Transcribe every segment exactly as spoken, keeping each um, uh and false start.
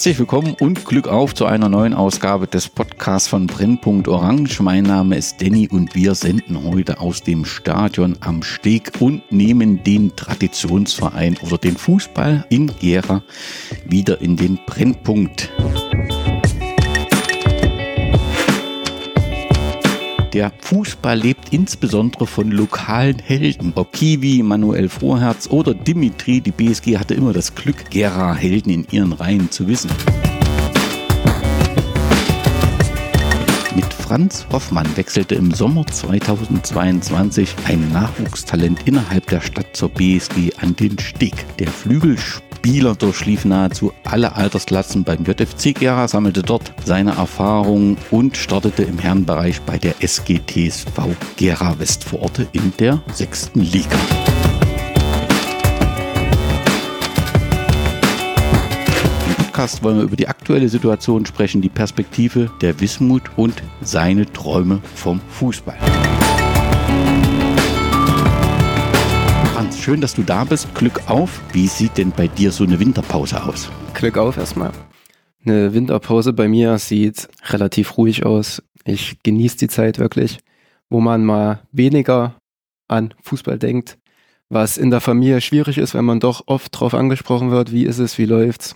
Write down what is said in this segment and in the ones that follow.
Herzlich willkommen und Glück auf zu einer neuen Ausgabe des Podcasts von Brennpunkt Orange. Mein Name ist Danny und wir senden heute aus dem Stadion am Steg und nehmen den Traditionsverein oder den Fußball in Gera wieder in den Brennpunkt. Der Fußball lebt insbesondere von lokalen Helden. Ob Kiwi, Manuel Froherz oder Dimitri, die B S G hatte immer das Glück, Gera-Helden in ihren Reihen zu wissen. Mit Franz Hoffmann wechselte im Sommer zweitausendzweiundzwanzig ein Nachwuchstalent innerhalb der Stadt zur B S G an den Steg. Der Flügelspieler durchlief nahezu alle Altersklassen beim J F C Gera, sammelte dort seine Erfahrungen und startete im Herrenbereich bei der S G T S V Gera Westvororte in der sechsten Liga. Im Podcast wollen wir über die aktuelle Situation sprechen, die Perspektive der Wismut und seine Träume vom Fußball. Franz, schön, dass du da bist. Glück auf. Wie sieht denn bei dir so eine Winterpause aus? Glück auf erstmal. Eine Winterpause bei mir sieht relativ ruhig aus. Ich genieße die Zeit wirklich, wo man mal weniger an Fußball denkt, was in der Familie schwierig ist, wenn man doch oft drauf angesprochen wird, wie ist es, wie läuft's.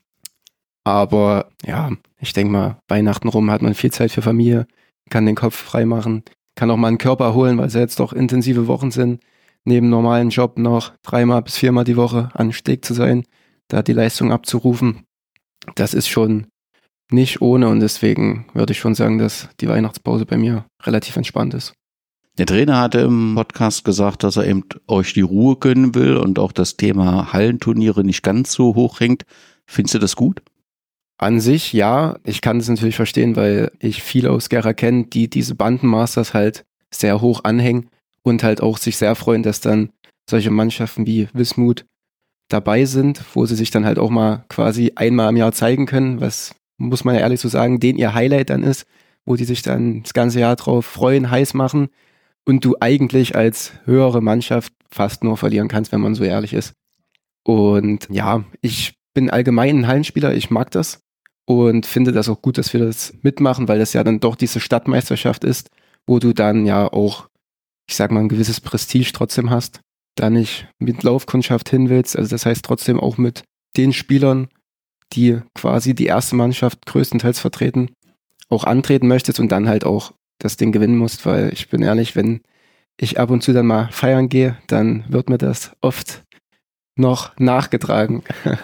Aber ja, ich denke mal, Weihnachten rum hat man viel Zeit für Familie, kann den Kopf frei machen, kann auch mal einen Körper erholen, weil es ja jetzt doch intensive Wochen sind, neben normalen Job noch dreimal bis viermal die Woche an Steg zu sein, da die Leistung abzurufen. Das ist schon nicht ohne und deswegen würde ich schon sagen, dass die Weihnachtspause bei mir relativ entspannt ist. Der Trainer hatte im Podcast gesagt, dass er eben euch die Ruhe gönnen will und auch das Thema Hallenturniere nicht ganz so hoch hängt. Findest du das gut? An sich ja, ich kann es natürlich verstehen, weil ich viele aus Gera kenne, die diese Bandenmasters halt sehr hoch anhängen und halt auch sich sehr freuen, dass dann solche Mannschaften wie Wismut dabei sind, wo sie sich dann halt auch mal quasi einmal im Jahr zeigen können, was, muss man ja ehrlich so sagen, denen ihr Highlight dann ist, wo die sich dann das ganze Jahr drauf freuen, heiß machen und du eigentlich als höhere Mannschaft fast nur verlieren kannst, wenn man so ehrlich ist. Und ja, ich bin allgemein ein Hallenspieler, ich mag das. Und finde das auch gut, dass wir das mitmachen, weil das ja dann doch diese Stadtmeisterschaft ist, wo du dann ja auch, ich sag mal, ein gewisses Prestige trotzdem hast, da nicht mit Laufkundschaft hin willst. Also das heißt trotzdem auch mit den Spielern, die quasi die erste Mannschaft größtenteils vertreten, auch antreten möchtest und dann halt auch das Ding gewinnen musst, weil ich bin ehrlich, wenn ich ab und zu dann mal feiern gehe, dann wird mir das oft noch nachgetragen.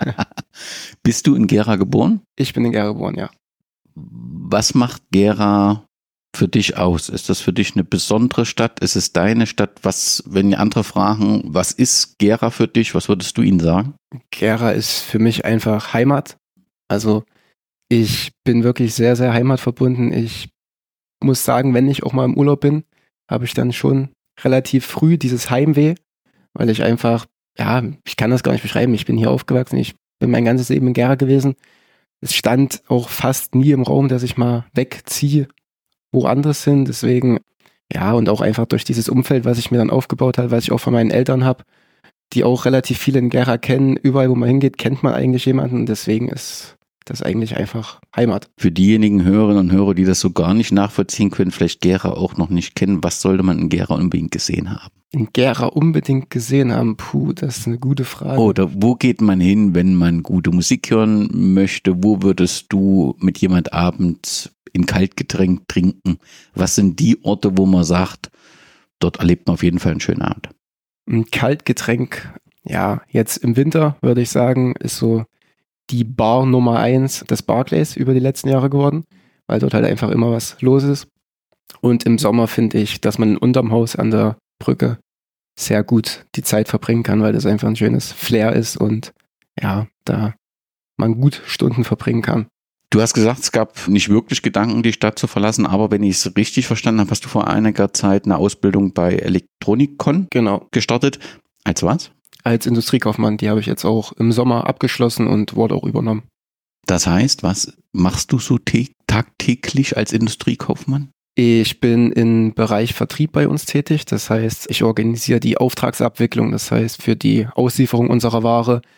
Bist du in Gera geboren? Ich bin in Gera geboren, ja. Was macht Gera für dich aus? Ist das für dich eine besondere Stadt? Ist es deine Stadt? Was, wenn andere fragen, was ist Gera für dich? Was würdest du ihnen sagen? Gera ist für mich einfach Heimat. Also ich bin wirklich sehr, sehr heimatverbunden. Ich muss sagen, wenn ich auch mal im Urlaub bin, habe ich dann schon relativ früh dieses Heimweh, weil ich einfach ja, ich kann das gar nicht beschreiben. Ich bin hier aufgewachsen. Ich bin mein ganzes Leben in Gera gewesen. Es stand auch fast nie im Raum, dass ich mal wegziehe, woanders hin. Deswegen, ja, und auch einfach durch dieses Umfeld, was ich mir dann aufgebaut habe, was ich auch von meinen Eltern habe, die auch relativ viele in Gera kennen. Überall, wo man hingeht, kennt man eigentlich jemanden. Deswegen ist das eigentlich einfach Heimat. Für diejenigen Hörerinnen und Hörer, die das so gar nicht nachvollziehen können, vielleicht Gera auch noch nicht kennen, was sollte man in Gera unbedingt gesehen haben? In Gera unbedingt gesehen haben? Puh, das ist eine gute Frage. Oder wo geht man hin, wenn man gute Musik hören möchte? Wo würdest du mit jemand abends ein Kaltgetränk trinken? Was sind die Orte, wo man sagt, dort erlebt man auf jeden Fall einen schönen Abend? Ein Kaltgetränk, ja, jetzt im Winter würde ich sagen, ist so die Bar Nummer eins des Barclays über die letzten Jahre geworden, weil dort halt einfach immer was los ist. Und im Sommer finde ich, dass man unterm Haus an der Brücke sehr gut die Zeit verbringen kann, weil das einfach ein schönes Flair ist und ja, da man gut Stunden verbringen kann. Du hast gesagt, es gab nicht wirklich Gedanken, die Stadt zu verlassen, aber wenn ich es richtig verstanden habe, hast du vor einiger Zeit eine Ausbildung bei Elektronikon genau. gestartet. Als was? Als Industriekaufmann, die habe ich jetzt auch im Sommer abgeschlossen und wurde auch übernommen. Das heißt, was machst du so t- tagtäglich als Industriekaufmann? Ich bin im Bereich Vertrieb bei uns tätig, das heißt, ich organisiere die Auftragsabwicklung, das heißt für die Auslieferung unserer Ware,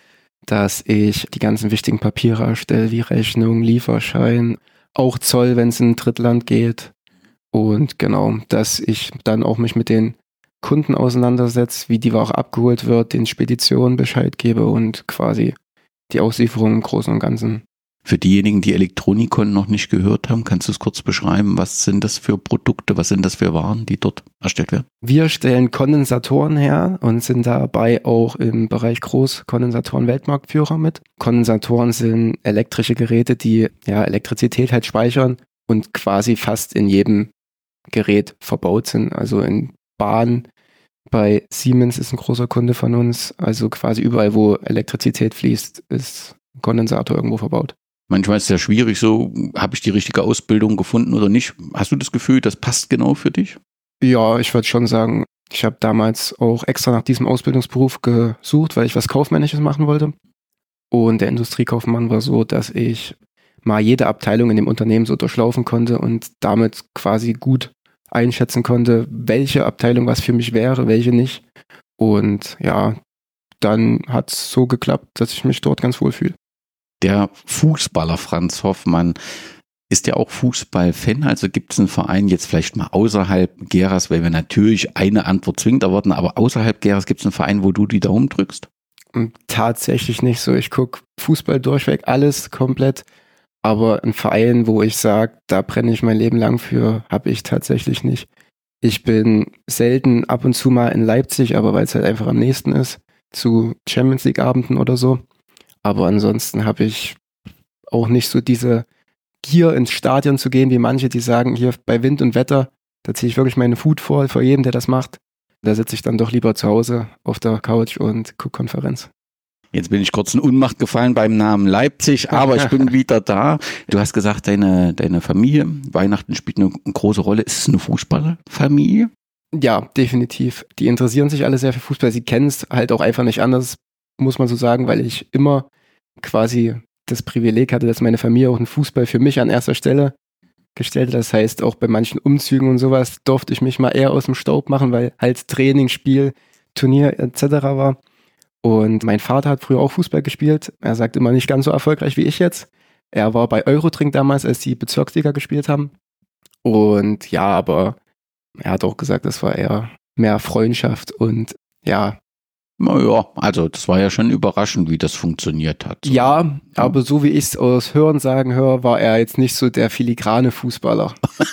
dass ich die ganzen wichtigen Papiere erstelle, wie Rechnung, Lieferschein, auch Zoll, wenn es in ein Drittland geht. Und genau, dass ich dann auch mich mit den Kunden auseinandersetze, wie die Ware abgeholt wird, den Speditionen Bescheid gebe und quasi die Auslieferung im Großen und Ganzen. Für diejenigen, die Elektronikon noch nicht gehört haben, kannst du es kurz beschreiben? Was sind das für Produkte, was sind das für Waren, die dort erstellt werden? Wir stellen Kondensatoren her und sind dabei auch im Bereich Großkondensatoren Weltmarktführer mit. Kondensatoren sind elektrische Geräte, die ja Elektrizität halt speichern und quasi fast in jedem Gerät verbaut sind. Also in Bahn, bei Siemens ist ein großer Kunde von uns. Also quasi überall, wo Elektrizität fließt, ist ein Kondensator irgendwo verbaut. Manchmal ist es ja schwierig, so, habe ich die richtige Ausbildung gefunden oder nicht? Hast du das Gefühl, das passt genau für dich? Ja, ich würde schon sagen, ich habe damals auch extra nach diesem Ausbildungsberuf gesucht, weil ich was Kaufmännisches machen wollte. Und der Industriekaufmann war so, dass ich mal jede Abteilung in dem Unternehmen so durchlaufen konnte und damit quasi gut einschätzen konnte, welche Abteilung was für mich wäre, welche nicht. Und ja, dann hat es so geklappt, dass ich mich dort ganz wohl fühle. Der Fußballer Franz Hoffmann ist ja auch Fußballfan, also gibt es einen Verein jetzt vielleicht mal außerhalb Geras, weil wir natürlich eine Antwort zwingend erwarten, aber außerhalb Geras gibt es einen Verein, wo du die Daumen drückst? Tatsächlich nicht so. Ich gucke Fußball durchweg, alles komplett, aber ein Verein, wo ich sage, da brenne ich mein Leben lang für, habe ich tatsächlich nicht. Ich bin selten ab und zu mal in Leipzig, aber weil es halt einfach am nächsten ist, zu Champions League Abenden oder so. Aber ansonsten habe ich auch nicht so diese Gier, ins Stadion zu gehen, wie manche, die sagen, hier bei Wind und Wetter, da ziehe ich wirklich meine Hut vor, vor jedem, der das macht. Da sitze ich dann doch lieber zu Hause auf der Couch und gucke Konferenz. Jetzt bin ich kurz in Unmacht gefallen beim Namen Leipzig, aber ich bin wieder da. Du hast gesagt, deine, deine Familie, Weihnachten spielt eine große Rolle. Ist es eine Fußballerfamilie? Ja, definitiv. Die interessieren sich alle sehr für Fußball. Sie kennen es halt auch einfach nicht anders, muss man so sagen, weil ich immer quasi das Privileg hatte, dass meine Familie auch den Fußball für mich an erster Stelle gestellt hat. Das heißt, auch bei manchen Umzügen und sowas durfte ich mich mal eher aus dem Staub machen, weil halt Training, Spiel, Turnier et cetera war. Und mein Vater hat früher auch Fußball gespielt. Er sagt immer nicht ganz so erfolgreich wie ich jetzt. Er war bei Eurodrink damals, als die Bezirksliga gespielt haben. Und ja, aber er hat auch gesagt, das war eher mehr Freundschaft und ja. Naja, also das war ja schon überraschend, wie das funktioniert hat. So. Ja, aber so wie ich es aus Hörensagen höre, war er jetzt nicht so der filigrane Fußballer.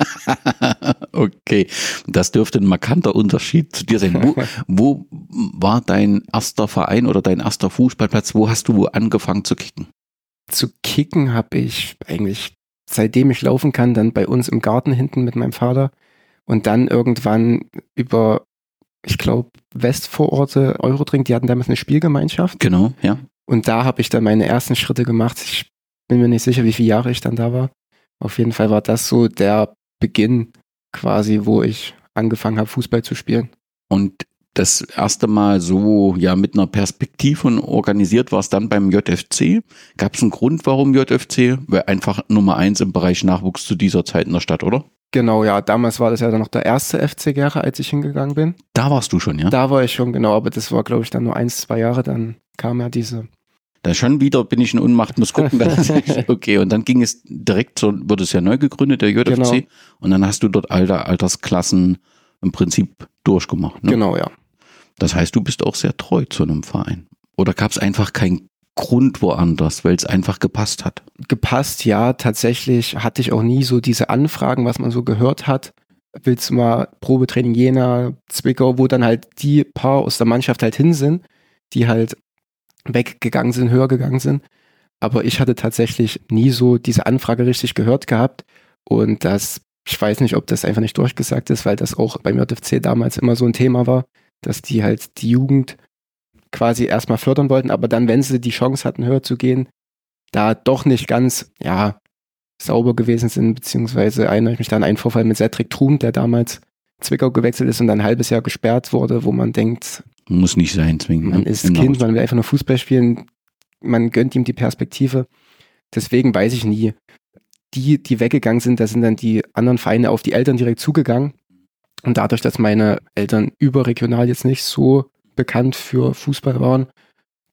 Okay, das dürfte ein markanter Unterschied zu dir sein. Wo, wo war dein erster Verein oder dein erster Fußballplatz? Wo hast du angefangen zu kicken? Zu kicken habe ich eigentlich, seitdem ich laufen kann, dann bei uns im Garten hinten mit meinem Vater und dann irgendwann über, ich glaube, Westvororte Eurodrink, die hatten damals eine Spielgemeinschaft. Genau, ja. Und da habe ich dann meine ersten Schritte gemacht. Ich bin mir nicht sicher, wie viele Jahre ich dann da war. Auf jeden Fall war das so der Beginn quasi, wo ich angefangen habe, Fußball zu spielen. Und das erste Mal so ja mit einer Perspektive und organisiert war es dann beim J F C. Gab es einen Grund, warum J F C? Weil einfach Nummer eins im Bereich Nachwuchs zu dieser Zeit in der Stadt, oder? Genau, ja. Damals war das ja dann noch der erste F C Gera, als ich hingegangen bin. Da warst du schon, ja? Da war ich schon, genau. Aber das war, glaube ich, dann nur eins, zwei Jahre. Dann kam ja diese... Da schon wieder bin ich in Unmacht, muss gucken. Okay, und dann ging es direkt, so wurde es ja neu gegründet, der J F C. Genau. Und dann hast du dort alle Altersklassen im Prinzip durchgemacht. Ne? Genau, ja. Das heißt, du bist auch sehr treu zu einem Verein. Oder gab es einfach keinen Grund woanders, weil es einfach gepasst hat? Gepasst, ja. Tatsächlich hatte ich auch nie so diese Anfragen, was man so gehört hat. Willst du mal Probetraining Jena, Zwickau, wo dann halt die paar aus der Mannschaft halt hin sind, die halt weggegangen sind, höher gegangen sind. Aber ich hatte tatsächlich nie so diese Anfrage richtig gehört gehabt. Und das, ich weiß nicht, ob das einfach nicht durchgesagt ist, weil das auch beim J F C damals immer so ein Thema war, dass die halt die Jugend quasi erstmal fördern wollten, aber dann, wenn sie die Chance hatten, höher zu gehen, da doch nicht ganz, ja, sauber gewesen sind, beziehungsweise erinnere ich mich dann an einen Vorfall mit Cedric Trum, der damals Zwickau gewechselt ist und dann ein halbes Jahr gesperrt wurde, wo man denkt, muss nicht sein, zwingend. Man ist Kind, man will einfach nur Fußball spielen, man gönnt ihm die Perspektive. Deswegen weiß ich nie. Die, die weggegangen sind, da sind dann die anderen Vereine auf die Eltern direkt zugegangen. Und dadurch, dass meine Eltern überregional jetzt nicht so bekannt für Fußball waren,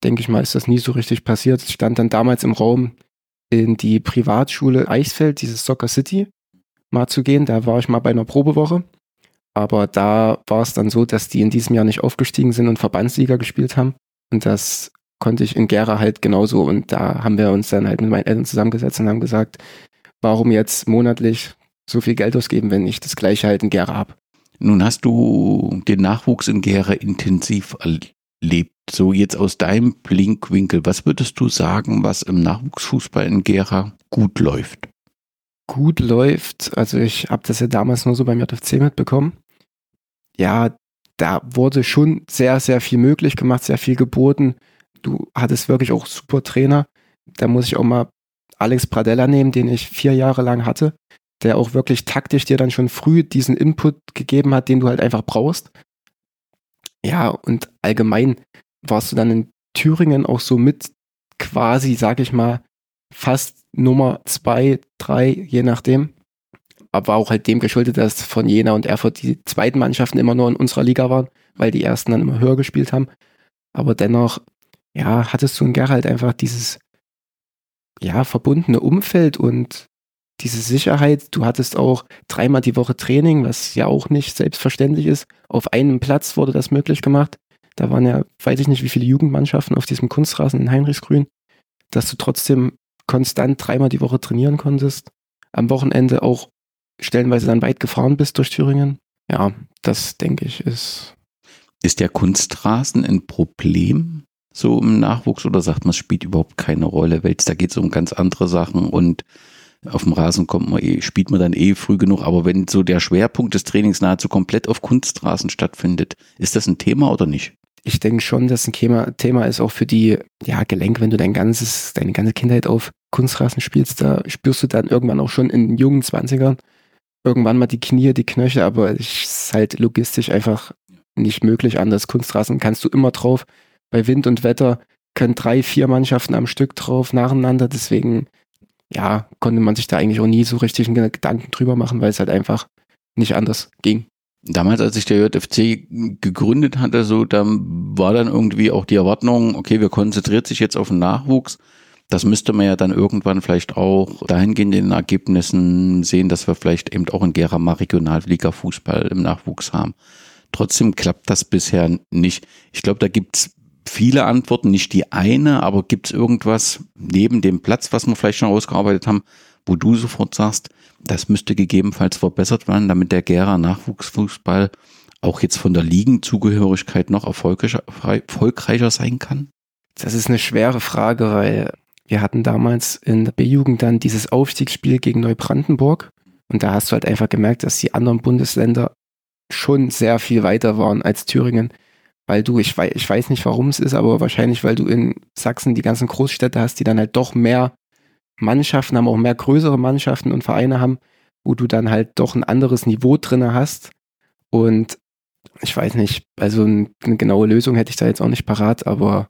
denke ich mal, ist das nie so richtig passiert. Ich stand dann damals im Raum, in die Privatschule Eichsfeld, dieses Soccer City, mal zu gehen. Da war ich mal bei einer Probewoche. Aber da war es dann so, dass die in diesem Jahr nicht aufgestiegen sind und Verbandsliga gespielt haben. Und das konnte ich in Gera halt genauso. Und da haben wir uns dann halt mit meinen Eltern zusammengesetzt und haben gesagt, warum jetzt monatlich so viel Geld ausgeben, wenn ich das Gleiche halt in Gera habe. Nun hast du den Nachwuchs in Gera intensiv erlebt. So jetzt aus deinem Blickwinkel, was würdest du sagen, was im Nachwuchsfußball in Gera gut läuft? Gut läuft, also ich habe das ja damals nur so beim J F C mitbekommen. Ja, da wurde schon sehr, sehr viel möglich gemacht, sehr viel geboten. Du hattest wirklich auch super Trainer. Da muss ich auch mal Alex Pradella nehmen, den ich vier Jahre lang hatte, der auch wirklich taktisch dir dann schon früh diesen Input gegeben hat, den du halt einfach brauchst. Ja, und allgemein warst du dann in Thüringen auch so mit quasi, sag ich mal, fast Nummer zwei, drei, je nachdem. Aber auch halt dem geschuldet, dass von Jena und Erfurt die zweiten Mannschaften immer nur in unserer Liga waren, weil die ersten dann immer höher gespielt haben. Aber dennoch, ja, hattest du in Gera halt einfach dieses, ja, verbundene Umfeld und diese Sicherheit. Du hattest auch dreimal die Woche Training, was ja auch nicht selbstverständlich ist. Auf einem Platz wurde das möglich gemacht. Da waren ja, weiß ich nicht, wie viele Jugendmannschaften auf diesem Kunstrasen in Heinrichsgrün, dass du trotzdem konstant dreimal die Woche trainieren konntest. Am Wochenende auch stellenweise dann weit gefahren bist durch Thüringen. Ja, das denke ich ist... Ist der Kunstrasen ein Problem so im Nachwuchs oder sagt man, es spielt überhaupt keine Rolle, weil da geht es um ganz andere Sachen und auf dem Rasen kommt man eh, spielt man dann eh früh genug, aber wenn so der Schwerpunkt des Trainings nahezu komplett auf Kunstrasen stattfindet, ist das ein Thema oder nicht? Ich denke schon, dass ein Thema, Thema ist auch für die ja, Gelenke, wenn du dein ganzes, deine ganze Kindheit auf Kunstrasen spielst, da spürst du dann irgendwann auch schon in den jungen Zwanzigern irgendwann mal die Knie, die Knöchel, aber es ist halt logistisch einfach nicht möglich anders. Kunstrasen kannst du immer drauf. Bei Wind und Wetter können drei, vier Mannschaften am Stück drauf nacheinander, deswegen ja, konnte man sich da eigentlich auch nie so richtig einen Gedanken drüber machen, weil es halt einfach nicht anders ging. Damals, als sich der J F C gegründet hatte, so, da war dann irgendwie auch die Erwartung, okay, wir konzentrieren sich jetzt auf den Nachwuchs. Das müsste man ja dann irgendwann vielleicht auch dahingehend in den Ergebnissen sehen, dass wir vielleicht eben auch in Gera mal Regionalliga-Fußball im Nachwuchs haben. Trotzdem klappt das bisher nicht. Ich glaube, da gibt's viele Antworten, nicht die eine, aber gibt's irgendwas neben dem Platz, was wir vielleicht schon ausgearbeitet haben, wo du sofort sagst, das müsste gegebenenfalls verbessert werden, damit der Gera Nachwuchsfußball auch jetzt von der Ligenzugehörigkeit noch erfolgreicher, erfolgreicher sein kann? Das ist eine schwere Frage, weil wir hatten damals in der B-Jugend dann dieses Aufstiegsspiel gegen Neubrandenburg und da hast du halt einfach gemerkt, dass die anderen Bundesländer schon sehr viel weiter waren als Thüringen, weil du, ich weiß, ich weiß nicht, warum es ist, aber wahrscheinlich, weil du in Sachsen die ganzen Großstädte hast, die dann halt doch mehr Mannschaften haben, auch mehr größere Mannschaften und Vereine haben, wo du dann halt doch ein anderes Niveau drin hast und ich weiß nicht, also eine genaue Lösung hätte ich da jetzt auch nicht parat, aber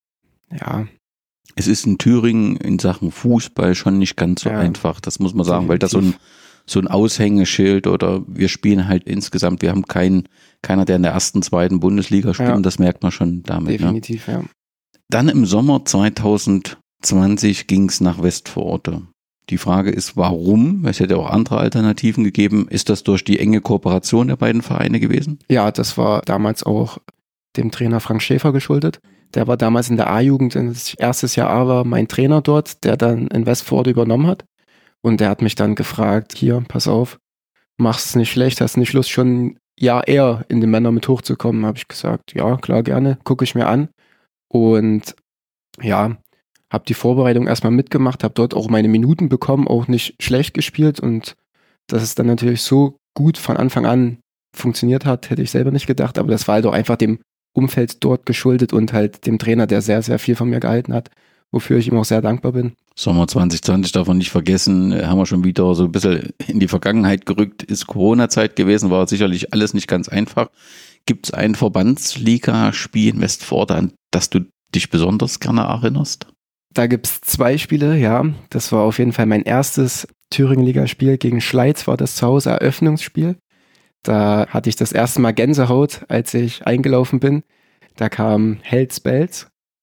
ja. Es ist in Thüringen in Sachen Fußball schon nicht ganz so ja. einfach, das muss man sagen, weil das so ein so ein Aushängeschild oder wir spielen halt insgesamt, wir haben keinen, keiner, der in der ersten, zweiten Bundesliga spielt ja. und das merkt man schon damit. Definitiv, ja. ja. Dann im Sommer zweitausendzwanzig ging es nach Westforte. Die Frage ist, warum? Es hätte auch andere Alternativen gegeben. Ist das durch die enge Kooperation der beiden Vereine gewesen? Ja, das war damals auch dem Trainer Frank Schäfer geschuldet. Der war damals in der A-Jugend, erstes Jahr A war mein Trainer dort, der dann in Westforte übernommen hat. Und der hat mich dann gefragt, hier, pass auf, mach's nicht schlecht, hast nicht Lust, schon ein Jahr eher in die Männer mit hochzukommen? Habe ich gesagt, ja, klar, gerne, gucke ich mir an. Und ja, habe die Vorbereitung erstmal mitgemacht, habe dort auch meine Minuten bekommen, auch nicht schlecht gespielt. Und dass es dann natürlich so gut von Anfang an funktioniert hat, hätte ich selber nicht gedacht. Aber das war halt auch einfach dem Umfeld dort geschuldet und halt dem Trainer, der sehr, sehr viel von mir gehalten hat, wofür ich ihm auch sehr dankbar bin. Sommer zwanzig zwanzig darf man nicht vergessen, haben wir schon wieder so ein bisschen in die Vergangenheit gerückt, ist Corona-Zeit gewesen, war sicherlich alles nicht ganz einfach. Gibt es ein Verbandsliga-Spiel in Westforte, an das du dich besonders gerne erinnerst? Da gibt es zwei Spiele, ja. Das war auf jeden Fall mein erstes Thüringen-Ligaspiel gegen Schleiz, war das zu Hause Eröffnungsspiel. Da hatte ich das erste Mal Gänsehaut, als ich eingelaufen bin. Da kam Hells Bells.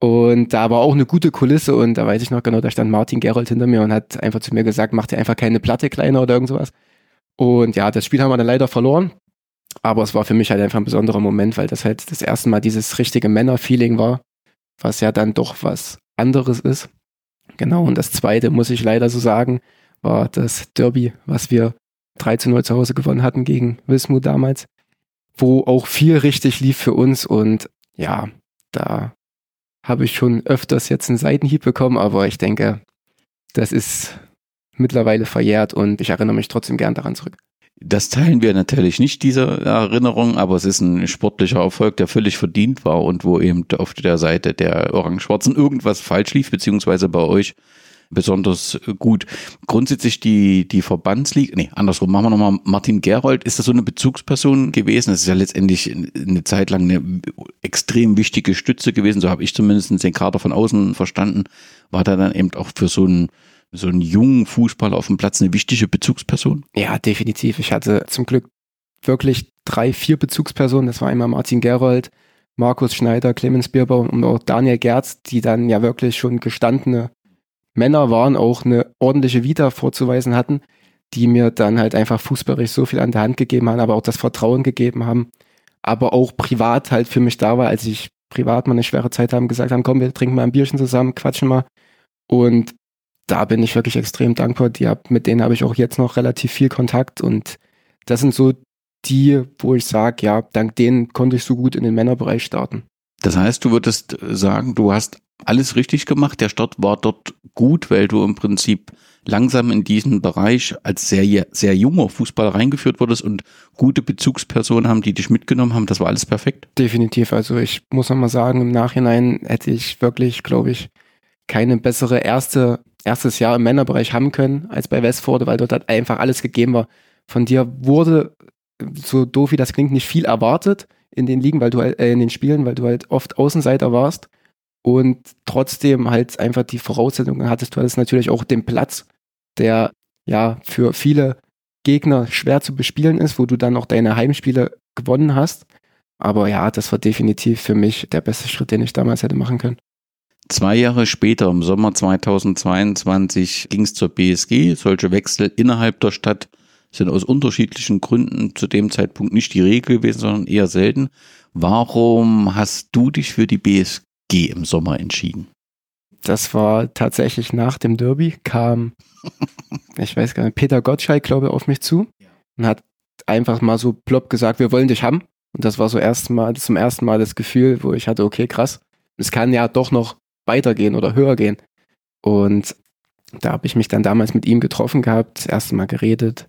Und da war auch eine gute Kulisse und da weiß ich noch genau, da stand Martin Gerold hinter mir und hat einfach zu mir gesagt, mach dir einfach keine Platte kleiner oder irgend sowas. Und ja, das Spiel haben wir dann leider verloren, aber es war für mich halt einfach ein besonderer Moment, weil das halt das erste Mal dieses richtige Männer-Feeling war, was ja dann doch was anderes ist. Genau, und das zweite, muss ich leider so sagen, war das Derby, was wir drei zu null zu Hause gewonnen hatten gegen Wismut damals, wo auch viel richtig lief für uns und ja, da habe ich schon öfters jetzt einen Seitenhieb bekommen, aber ich denke, das ist mittlerweile verjährt und ich erinnere mich trotzdem gern daran zurück. Das teilen wir natürlich nicht, diese Erinnerung, aber es ist ein sportlicher Erfolg, der völlig verdient war und wo eben auf der Seite der Orange-Schwarzen irgendwas falsch lief, beziehungsweise bei euch besonders gut. Grundsätzlich die, die Verbandsliga, nee, andersrum, machen wir nochmal Martin Gerold. Ist das so eine Bezugsperson gewesen? Das ist ja letztendlich eine Zeit lang eine extrem wichtige Stütze gewesen, so habe ich zumindest den Kader von außen verstanden. War da dann eben auch für so einen, so einen jungen Fußballer auf dem Platz eine wichtige Bezugsperson? Ja, definitiv. Ich hatte zum Glück wirklich drei, vier Bezugspersonen. Das war einmal Martin Gerold, Markus Schneider, Clemens Bierbaum und auch Daniel Gerz, die dann ja wirklich schon gestandene Männer waren, auch eine ordentliche Vita vorzuweisen hatten, die mir dann halt einfach fußballerisch so viel an der Hand gegeben haben, aber auch das Vertrauen gegeben haben, aber auch privat halt für mich da war, als ich privat mal eine schwere Zeit haben, gesagt haben, komm, wir trinken mal ein Bierchen zusammen, quatschen mal und da bin ich wirklich extrem dankbar, die hab, mit denen habe ich auch jetzt noch relativ viel Kontakt und das sind so die, wo ich sage, ja, dank denen konnte ich so gut in den Männerbereich starten. Das heißt, du würdest sagen, du hast alles richtig gemacht. Der Start war dort gut, weil du im Prinzip langsam in diesen Bereich als sehr, sehr junger Fußballer reingeführt wurdest und gute Bezugspersonen haben, die dich mitgenommen haben. Das war alles perfekt? Definitiv. Also ich muss noch mal sagen, im Nachhinein hätte ich wirklich, glaube ich, keine bessere erste, erstes Jahr im Männerbereich haben können als bei Westforde, weil dort halt einfach alles gegeben war. Von dir wurde, so doof wie das klingt, nicht viel erwartet in den Ligen, weil du äh, in den Spielen, weil du halt oft Außenseiter warst und trotzdem halt einfach die Voraussetzungen hattest. Du hattest natürlich auch den Platz, der ja für viele Gegner schwer zu bespielen ist, wo du dann auch deine Heimspiele gewonnen hast. Aber ja, das war definitiv für mich der beste Schritt, den ich damals hätte machen können. Zwei Jahre später, im Sommer zweitausendzweiundzwanzig, ging es zur B S G. Solche Wechsel innerhalb der Stadt sind aus unterschiedlichen Gründen zu dem Zeitpunkt nicht die Regel gewesen, sondern eher selten. Warum hast du dich für die B S G im Sommer entschieden? Das war tatsächlich nach dem Derby, kam, ich weiß gar nicht, Peter Gottschalk, glaube ich, auf mich zu und hat einfach mal so plopp gesagt, wir wollen dich haben. Und das war so erst mal, zum ersten Mal das Gefühl, wo ich hatte, okay, krass, es kann ja doch noch weitergehen oder höher gehen. Und da habe ich mich dann damals mit ihm getroffen gehabt, das erste Mal geredet.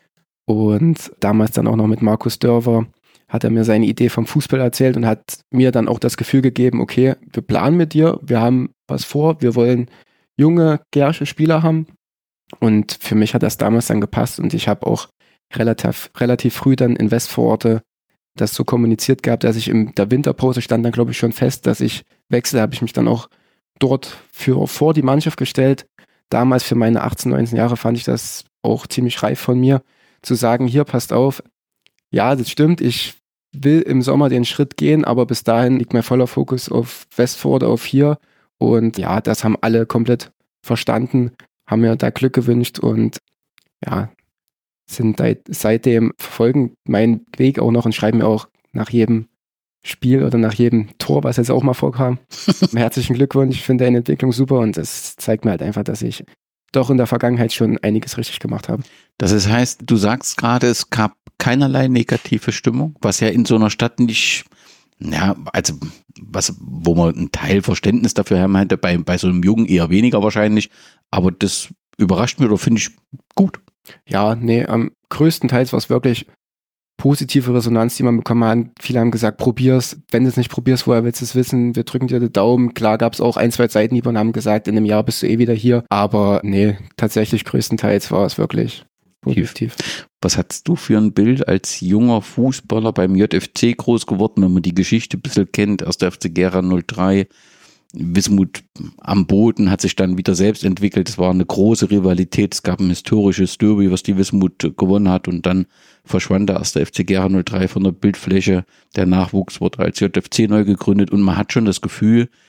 Und damals dann auch noch mit Markus Dörver hat er mir seine Idee vom Fußball erzählt und hat mir dann auch das Gefühl gegeben, okay, wir planen mit dir, wir haben was vor, wir wollen junge, gersche Spieler haben. Und für mich hat das damals dann gepasst und ich habe auch relativ, relativ früh dann in Westvororte das so kommuniziert gehabt, dass ich in der Winterpause stand dann, glaube ich, schon fest, dass ich wechsle, habe ich mich dann auch dort für, vor die Mannschaft gestellt. Damals für meine achtzehn, neunzehn Jahre fand ich das auch ziemlich reif von mir, zu sagen, hier, passt auf, ja, das stimmt, ich will im Sommer den Schritt gehen, aber bis dahin liegt mein voller Fokus auf Westforde, auf hier und ja, das haben alle komplett verstanden, haben mir da Glück gewünscht und ja, sind seitdem verfolgen meinen Weg auch noch und schreiben mir auch nach jedem Spiel oder nach jedem Tor, was jetzt auch mal vorkam, herzlichen Glückwunsch, ich finde deine Entwicklung super und das zeigt mir halt einfach, dass ich doch in der Vergangenheit schon einiges richtig gemacht habe. Das heißt, du sagst gerade, es gab keinerlei negative Stimmung, was ja in so einer Stadt nicht, ja, also was, wo man ein Teil Verständnis dafür haben hätte, bei, bei so einem Jungen eher weniger wahrscheinlich, aber das überrascht mich oder finde ich gut. Ja, nee, am größtenteils war es wirklich positive Resonanz, die man bekommen hat. Viele haben gesagt, probier's, wenn du es nicht probierst, woher willst du es wissen? Wir drücken dir den Daumen. Klar gab es auch ein, zwei Seitenhiebe und haben gesagt, in einem Jahr bist du eh wieder hier. Aber nee, tatsächlich größtenteils war es wirklich positiv. Was hattest du für ein Bild als junger Fußballer beim J F C groß geworden, wenn man die Geschichte ein bisschen kennt, aus der F C Gera null drei, Wismut am Boden, hat sich dann wieder selbst entwickelt. Es war eine große Rivalität. Es gab ein historisches Derby, was die Wismut gewonnen hat und dann verschwand der erste F C Gera null drei von der Bildfläche. Der Nachwuchs wurde als J F C neu gegründet und man hat schon das Gefühl,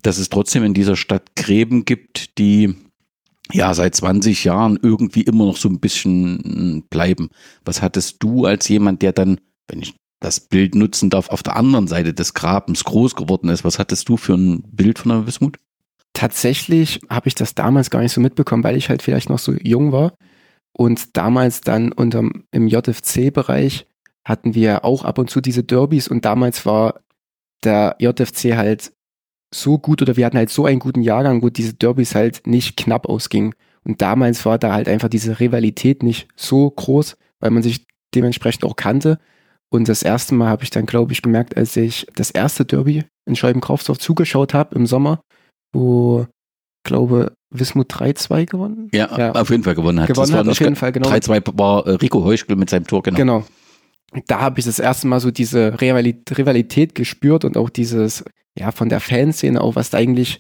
dass es trotzdem in dieser Stadt Gräben gibt, die ja seit zwanzig Jahren irgendwie immer noch so ein bisschen bleiben. Was hattest du als jemand, der dann, wenn ich das Bild nutzen darf, auf der anderen Seite des Grabens groß geworden ist, was hattest du für ein Bild von der Wismut? Tatsächlich habe ich das damals gar nicht so mitbekommen, weil ich halt vielleicht noch so jung war. Und damals dann unterm, im J F C-Bereich hatten wir auch ab und zu diese Derbys und damals war der J F C halt so gut oder wir hatten halt so einen guten Jahrgang, wo diese Derbys halt nicht knapp ausgingen. Und damals war da halt einfach diese Rivalität nicht so groß, weil man sich dementsprechend auch kannte. Und das erste Mal habe ich dann, glaube ich, gemerkt, als ich das erste Derby in Scheiben-Krautsdorf zugeschaut habe im Sommer, wo, glaube Wismut drei zwei gewonnen? Ja, ja, auf jeden Fall gewonnen hat. Gewonnen das war hat auf jeden Fall, genau. drei zwei war Rico Heuschkel mit seinem Tor, genau. Genau. Da habe ich das erste Mal so diese Rivalität gespürt und auch dieses, ja, von der Fanszene auch, was da eigentlich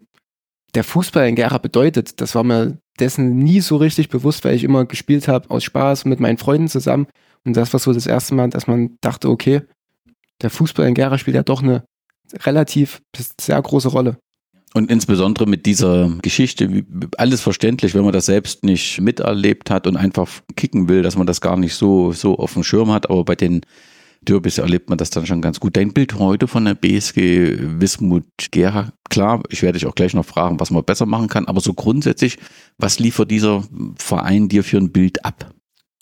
der Fußball in Gera bedeutet. Das war mir dessen nie so richtig bewusst, weil ich immer gespielt habe aus Spaß mit meinen Freunden zusammen. Und das war so das erste Mal, dass man dachte, okay, der Fußball in Gera spielt ja doch eine relativ sehr große Rolle. Und insbesondere mit dieser Geschichte, alles verständlich, wenn man das selbst nicht miterlebt hat und einfach kicken will, dass man das gar nicht so, so auf dem Schirm hat. Aber bei den Derbys erlebt man das dann schon ganz gut. Dein Bild heute von der B S G Wismut Gera, klar, ich werde dich auch gleich noch fragen, was man besser machen kann. Aber so grundsätzlich, was liefert dieser Verein dir für ein Bild ab?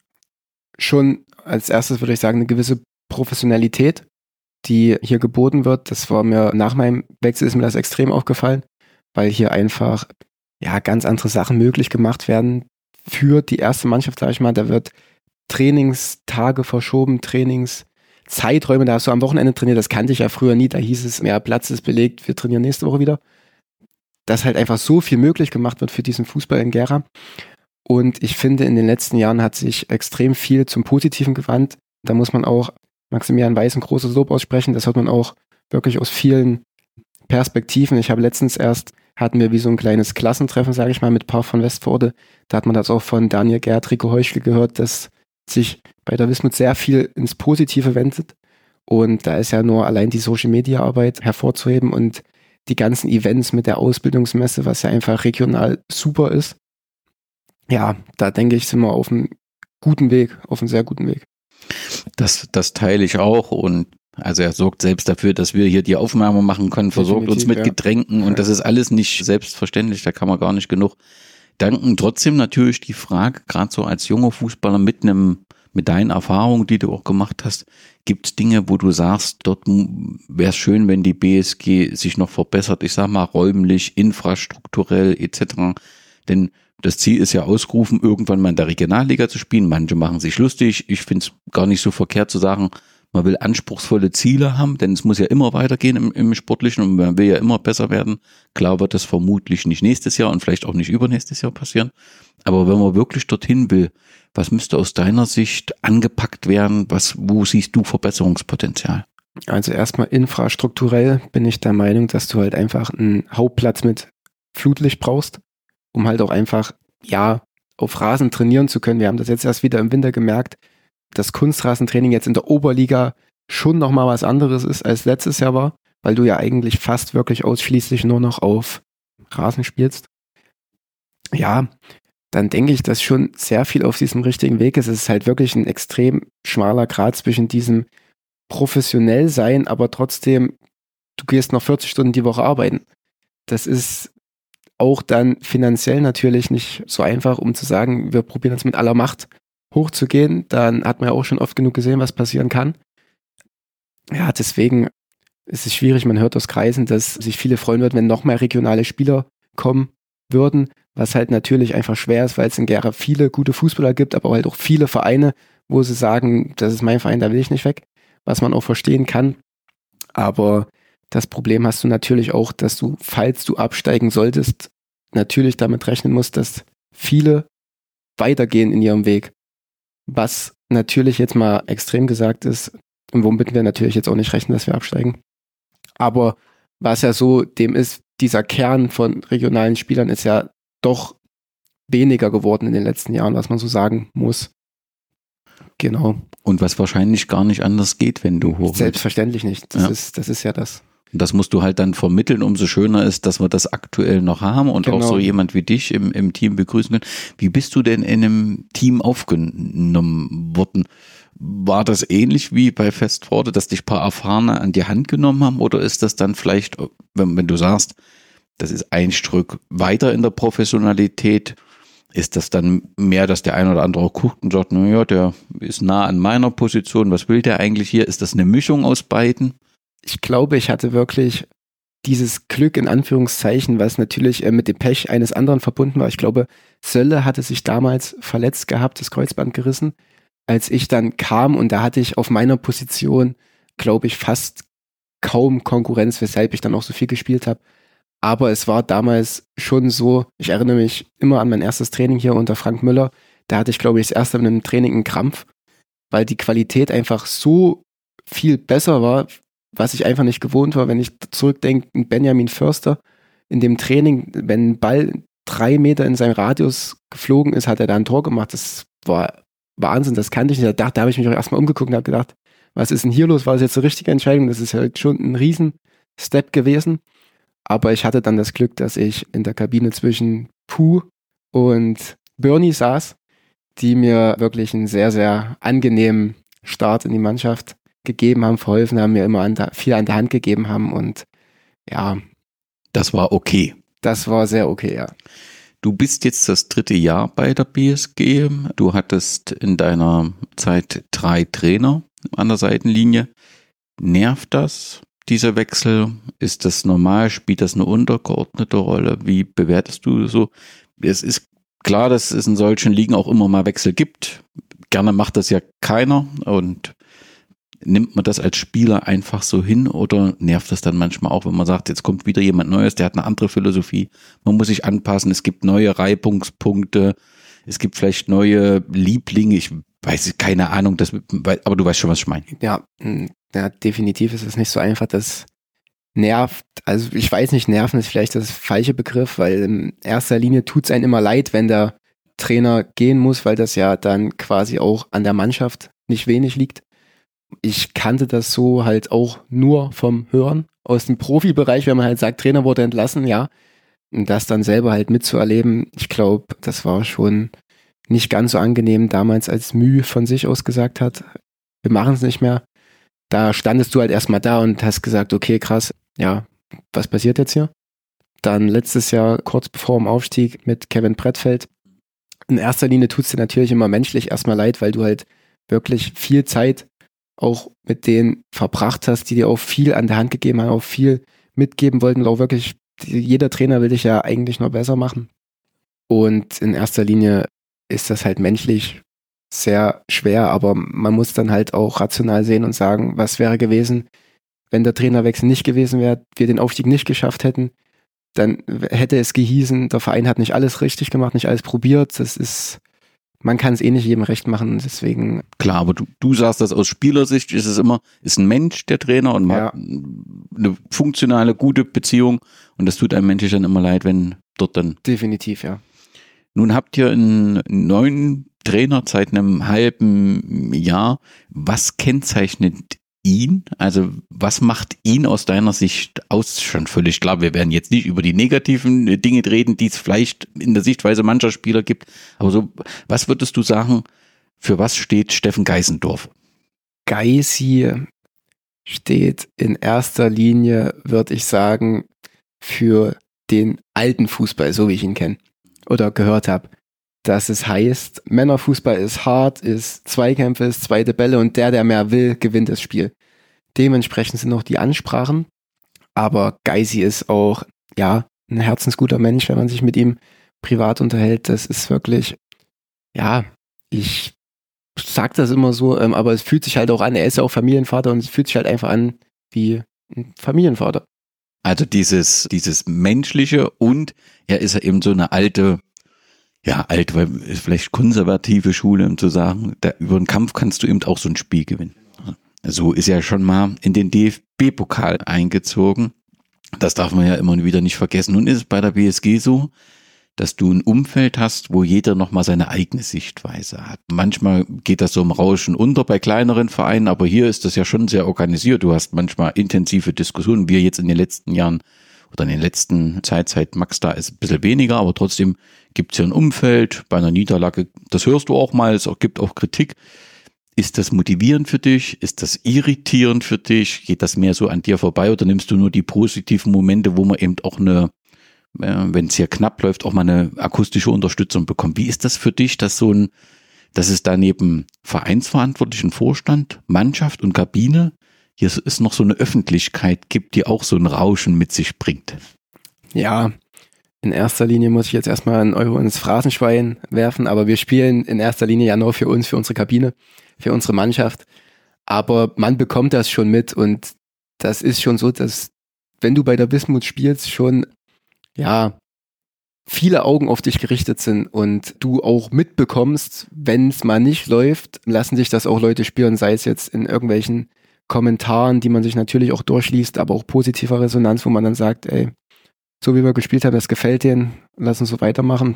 Schon als erstes würde ich sagen, eine gewisse Professionalität, die hier geboten wird. Das war mir nach meinem Wechsel ist mir das extrem aufgefallen, weil hier einfach ja ganz andere Sachen möglich gemacht werden für die erste Mannschaft, sage ich mal. Da wird Trainingstage verschoben, Trainingszeiträume, da hast du am Wochenende trainiert, das kannte ich ja früher nie, da hieß es, ja, Platz ist belegt, wir trainieren nächste Woche wieder. Dass halt einfach so viel möglich gemacht wird für diesen Fußball in Gera. Und ich finde, in den letzten Jahren hat sich extrem viel zum Positiven gewandt. Da muss man auch Maximilian Weiß ein großes Lob aussprechen. Das hört man auch wirklich aus vielen Perspektiven. Ich habe letztens erst, hatten wir wie so ein kleines Klassentreffen, sage ich mal, mit Paar von Westforde. Da hat man das auch von Daniel Gerd, Rico Heuschkel gehört, dass sich bei der Wismut sehr viel ins Positive wendet. Und da ist ja nur allein die Social-Media-Arbeit hervorzuheben und die ganzen Events mit der Ausbildungsmesse, was ja einfach regional super ist. Ja, da denke ich, sind wir auf einem guten Weg, auf einem sehr guten Weg. Das, das teile ich auch und also er sorgt selbst dafür, dass wir hier die Aufnahme machen können, versorgt Definitiv, uns mit ja. Getränken und das ist alles nicht selbstverständlich, da kann man gar nicht genug danken. Trotzdem natürlich die Frage, gerade so als junger Fußballer mit einem, mit deinen Erfahrungen, die du auch gemacht hast, gibt es Dinge, wo du sagst, dort wäre es schön, wenn die B S G sich noch verbessert, ich sag mal räumlich, infrastrukturell et cetera. Denn das Ziel ist ja ausgerufen, irgendwann mal in der Regionalliga zu spielen. Manche machen sich lustig. Ich finde es gar nicht so verkehrt zu sagen, man will anspruchsvolle Ziele haben, denn es muss ja immer weitergehen im, im Sportlichen und man will ja immer besser werden. Klar wird das vermutlich nicht nächstes Jahr und vielleicht auch nicht übernächstes Jahr passieren. Aber wenn man wirklich dorthin will, was müsste aus deiner Sicht angepackt werden? Was, wo siehst du Verbesserungspotenzial? Also erstmal infrastrukturell bin ich der Meinung, dass du halt einfach einen Hauptplatz mit Flutlicht brauchst, um halt auch einfach, ja, auf Rasen trainieren zu können. Wir haben das jetzt erst wieder im Winter gemerkt, dass Kunstrasentraining jetzt in der Oberliga schon nochmal was anderes ist, als letztes Jahr war, weil du ja eigentlich fast wirklich ausschließlich nur noch auf Rasen spielst. Ja, dann denke ich, dass schon sehr viel auf diesem richtigen Weg ist. Es ist halt wirklich ein extrem schmaler Grat zwischen diesem professionell sein, aber trotzdem, du gehst noch vierzig Stunden die Woche arbeiten. Das ist auch dann finanziell natürlich nicht so einfach, um zu sagen, wir probieren jetzt mit aller Macht hochzugehen. Dann hat man ja auch schon oft genug gesehen, was passieren kann. Ja, deswegen ist es schwierig. Man hört aus Kreisen, dass sich viele freuen würden, wenn noch mehr regionale Spieler kommen würden, was halt natürlich einfach schwer ist, weil es in Gera viele gute Fußballer gibt, aber halt auch viele Vereine, wo sie sagen, das ist mein Verein, da will ich nicht weg, was man auch verstehen kann. Aber das Problem hast du natürlich auch, dass du, falls du absteigen solltest, natürlich damit rechnen musst, dass viele weitergehen in ihrem Weg. Was natürlich jetzt mal extrem gesagt ist, und womit wir natürlich jetzt auch nicht rechnen, dass wir absteigen. Aber was ja so dem ist, dieser Kern von regionalen Spielern ist ja doch weniger geworden in den letzten Jahren, was man so sagen muss. Genau. Und was wahrscheinlich gar nicht anders geht, wenn du hoch. Selbstverständlich nicht. Das, ja. ist, das ist ja das. Das musst du halt dann vermitteln, umso schöner ist, dass wir das aktuell noch haben und genau. auch so jemand wie dich im, im Team begrüßen können. Wie bist du denn in einem Team aufgenommen worden? War das ähnlich wie bei Festforte, dass dich ein paar Erfahrene an die Hand genommen haben, oder ist das dann vielleicht, wenn, wenn du sagst, das ist ein Stück weiter in der Professionalität, ist das dann mehr, dass der eine oder andere auch guckt und sagt, naja, der ist nah an meiner Position, was will der eigentlich hier? Ist das eine Mischung aus beiden? Ich glaube, ich hatte wirklich dieses Glück in Anführungszeichen, was natürlich mit dem Pech eines anderen verbunden war. Ich glaube, Sölle hatte sich damals verletzt gehabt, das Kreuzband gerissen, als ich dann kam, und da hatte ich auf meiner Position, glaube ich, fast kaum Konkurrenz, weshalb ich dann auch so viel gespielt habe. Aber es war damals schon so, ich erinnere mich immer an mein erstes Training hier unter Frank Müller, da hatte ich, glaube ich, das erste Mal in einem Training einen Krampf, weil die Qualität einfach so viel besser war, was ich einfach nicht gewohnt war. Wenn ich zurückdenke, Benjamin Förster in dem Training, wenn ein Ball drei Meter in seinem Radius geflogen ist, hat er da ein Tor gemacht. Das war Wahnsinn, das kannte ich nicht. Da, da habe ich mich auch erstmal umgeguckt und habe gedacht, was ist denn hier los? War das jetzt eine richtige Entscheidung? Das ist halt schon ein Riesen-Step gewesen. Aber ich hatte dann das Glück, dass ich in der Kabine zwischen Puh und Bernie saß, die mir wirklich einen sehr, sehr angenehmen Start in die Mannschaft gegeben haben, verholfen haben, mir immer an der, viel an der Hand gegeben haben, und ja. Das war okay. Das war sehr okay, ja. Du bist jetzt das dritte Jahr bei der B S G. Du hattest in deiner Zeit drei Trainer an der Seitenlinie. Nervt das, dieser Wechsel? Ist das normal? Spielt das eine untergeordnete Rolle? Wie bewertest du so? Es ist klar, dass es in solchen Ligen auch immer mal Wechsel gibt. Gerne macht das ja keiner, und nimmt man das als Spieler einfach so hin, oder nervt das dann manchmal auch, wenn man sagt, jetzt kommt wieder jemand Neues, der hat eine andere Philosophie, man muss sich anpassen, es gibt neue Reibungspunkte, es gibt vielleicht neue Lieblinge, ich weiß, keine Ahnung, das, aber du weißt schon, was ich meine. Ja, ja, definitiv ist es nicht so einfach, das nervt, also ich weiß nicht, nerven ist vielleicht das falsche Begriff, weil in erster Linie tut es einem immer leid, wenn der Trainer gehen muss, weil das ja dann quasi auch an der Mannschaft nicht wenig liegt. Ich kannte das so halt auch nur vom Hören aus dem Profibereich, wenn man halt sagt, Trainer wurde entlassen, ja. Und das dann selber halt mitzuerleben, ich glaube, das war schon nicht ganz so angenehm damals, als Mühe von sich aus gesagt hat, wir machen es nicht mehr. Da standest du halt erstmal da und hast gesagt, okay, krass, ja, was passiert jetzt hier? Dann letztes Jahr, kurz bevor dem Aufstieg mit Kevin Brettfeld, in erster Linie tut es dir natürlich immer menschlich erstmal leid, weil du halt wirklich viel Zeit auch mit denen verbracht hast, die dir auch viel an der Hand gegeben haben, auch viel mitgeben wollten und auch wirklich, jeder Trainer will dich ja eigentlich nur besser machen. Und in erster Linie ist das halt menschlich sehr schwer, aber man muss dann halt auch rational sehen und sagen, was wäre gewesen, wenn der Trainerwechsel nicht gewesen wäre, wir den Aufstieg nicht geschafft hätten, dann hätte es gehießen, der Verein hat nicht alles richtig gemacht, nicht alles probiert, das ist, man kann es eh nicht jedem recht machen, deswegen. Klar, aber du, du sagst das aus Spielersicht, ist es immer, ist ein Mensch der Trainer und man ja. hat eine funktionale, gute Beziehung, und das tut einem menschlich dann immer leid, wenn dort dann. Definitiv, ja. Nun habt ihr einen neuen Trainer seit einem halben Jahr. Was kennzeichnet ihn? Also was macht ihn aus deiner Sicht aus? Schon völlig klar, wir werden jetzt nicht über die negativen Dinge reden, die es vielleicht in der Sichtweise mancher Spieler gibt. Aber so, was würdest du sagen, für was steht Steffen Geisendorf? Geisi steht in erster Linie, würde ich sagen, für den alten Fußball, so wie ich ihn kenne oder gehört habe. Dass es heißt, Männerfußball ist hart, ist Zweikämpfe, ist zweite Bälle und der, der mehr will, gewinnt das Spiel. Dementsprechend sind noch die Ansprachen, aber Geisi ist auch, ja, ein herzensguter Mensch, wenn man sich mit ihm privat unterhält. Das ist wirklich, ja, ich sag das immer so, ähm, aber es fühlt sich halt auch an, er ist ja auch Familienvater und es fühlt sich halt einfach an wie ein Familienvater. Also dieses, dieses Menschliche, und er ist ja eben so eine alte, ja, alt, weil vielleicht konservative Schule, um zu sagen, da, über den Kampf kannst du eben auch so ein Spiel gewinnen. So ist er schon mal in den D F B-Pokal eingezogen. Das darf man ja immer wieder nicht vergessen. Nun ist es bei der B S G so, dass du ein Umfeld hast, wo jeder nochmal seine eigene Sichtweise hat. Manchmal geht das so im Rauschen unter bei kleineren Vereinen, aber hier ist das ja schon sehr organisiert. Du hast manchmal intensive Diskussionen. Wir jetzt in den letzten Jahren oder in den letzten Zeit, seit Max da ist, ein bisschen weniger, aber trotzdem gibt es hier ein Umfeld. Bei einer Niederlage, das hörst du auch mal, es gibt auch Kritik. Ist das motivierend für dich? Ist das irritierend für dich? Geht das mehr so an dir vorbei oder nimmst du nur die positiven Momente, wo man eben auch eine, wenn es hier knapp läuft, auch mal eine akustische Unterstützung bekommt? Wie ist das für dich, dass so ein, dass es da neben vereinsverantwortlichen Vorstand, Mannschaft und Kabine hier ist noch so eine Öffentlichkeit gibt, die auch so ein Rauschen mit sich bringt? Ja, in erster Linie muss ich jetzt erstmal einen Euro ins Phrasenschwein werfen, aber wir spielen in erster Linie ja nur für uns, für unsere Kabine, für unsere Mannschaft. Aber man bekommt das schon mit und das ist schon so, dass wenn du bei der Wismut spielst, schon ja viele Augen auf dich gerichtet sind und du auch mitbekommst, wenn es mal nicht läuft, lassen sich das auch Leute spüren, sei es jetzt in irgendwelchen Kommentaren, die man sich natürlich auch durchliest, aber auch positiver Resonanz, wo man dann sagt, ey, so wie wir gespielt haben, das gefällt denen, lass uns so weitermachen.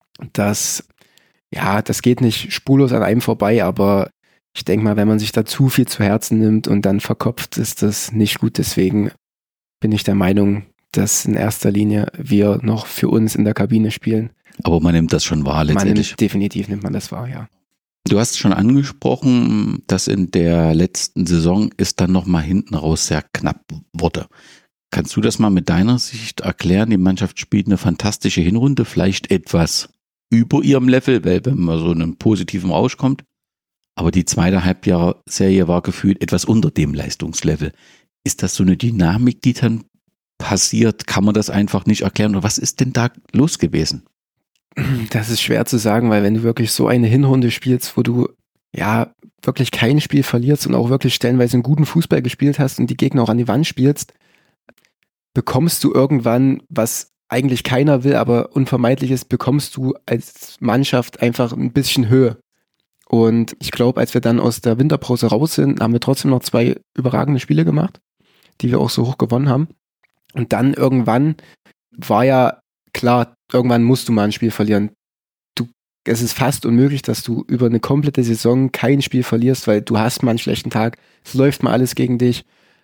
Das, ja, das geht nicht spurlos an einem vorbei, aber ich denke mal, wenn man sich da zu viel zu Herzen nimmt und dann verkopft, ist das nicht gut. Deswegen bin ich der Meinung, dass in erster Linie wir noch für uns in der Kabine spielen. Aber man nimmt das schon wahr letztendlich. Man nimmt, definitiv nimmt man das wahr, ja. Du hast schon angesprochen, dass in der letzten Saison es dann nochmal hinten raus sehr knapp wurde. Kannst du das mal mit deiner Sicht erklären? Die Mannschaft spielt eine fantastische Hinrunde, vielleicht etwas über ihrem Level, weil wenn man so in einen positiven Rausch kommt. Aber die zweite Halbjahrserie war gefühlt etwas unter dem Leistungslevel. Ist das so eine Dynamik, die dann passiert? Kann man das einfach nicht erklären? Oder was ist denn da los gewesen? Das ist schwer zu sagen, weil wenn du wirklich so eine Hinrunde spielst, wo du ja wirklich kein Spiel verlierst und auch wirklich stellenweise einen guten Fußball gespielt hast und die Gegner auch an die Wand spielst, bekommst du irgendwann, was eigentlich keiner will, aber unvermeidlich ist, bekommst du als Mannschaft einfach ein bisschen Höhe. Und ich glaube, als wir dann aus der Winterpause raus sind, haben wir trotzdem noch zwei überragende Spiele gemacht, die wir auch so hoch gewonnen haben. Und dann irgendwann war ja klar, irgendwann musst du mal ein Spiel verlieren. Du, es ist fast unmöglich, dass du über eine komplette Saison kein Spiel verlierst, weil du hast mal einen schlechten Tag, es läuft mal alles gegen dich.